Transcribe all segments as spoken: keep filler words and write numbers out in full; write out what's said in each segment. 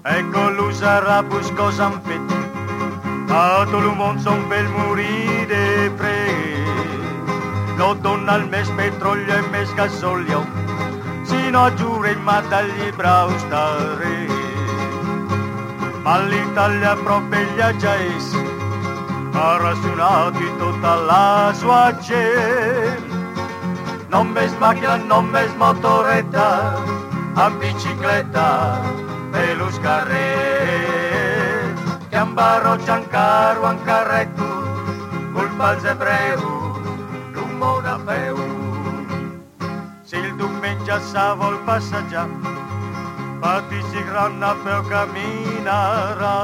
Ecco l'usarabus cosa han fet, a tot el món són pel morir de fred. No donen més petroli i més gasolio, si no jurem mata el llibre res. Ma l'Italia propria già és, ha razionat i tota la sua gent. Non més màquina, non més motoreta, amb bicicleta per los carrers, que embarrotxen carro en carreto, culpa els hebreus, d'un món a peu. Si el diumenge se vol passejar, petits i gran a peu caminarà.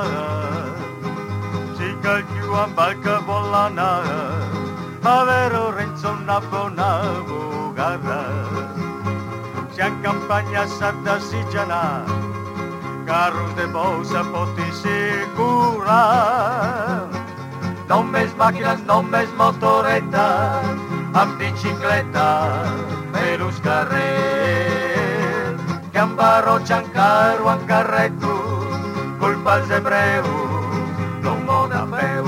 Si qualcú amb el que vol anar, a veure Renzo una bona bugada. Si en campanya s'ha de desitjar, carros de bous se pot assegurar. Només màquines, només motoretes, amb bicicleta per els carrers, que embarrotxen carro en carreto, culpa els hebreus, d'un món a peu.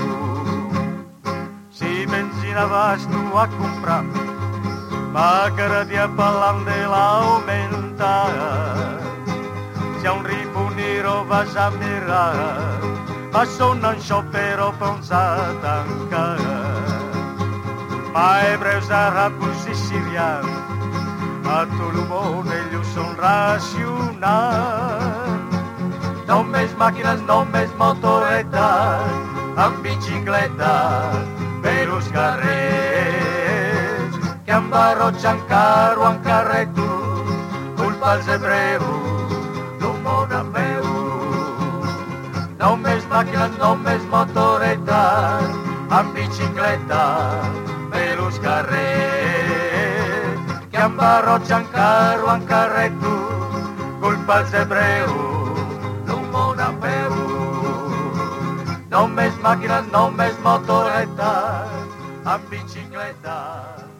Si benzina vas tu a comprar, ma cada dia parlant de l'augmentar. Si a un riponero vas a mirar, ma sono un sciopero pensa tancar. Ma hebreus, arabus i sirians, a tot el món ells són racionals. Només màquines, només motoretes, amb bicicleta per els carrers, que embarrotxen carro en carreto, culpa els hebreus, d'un món a peu. Només màquines, només motoretes, amb bicicleta per els carrers, que embarrotxen carro en carreto, culpa els hebreus, d'un món a peu. Només màquines, només motoretes, amb bicicleta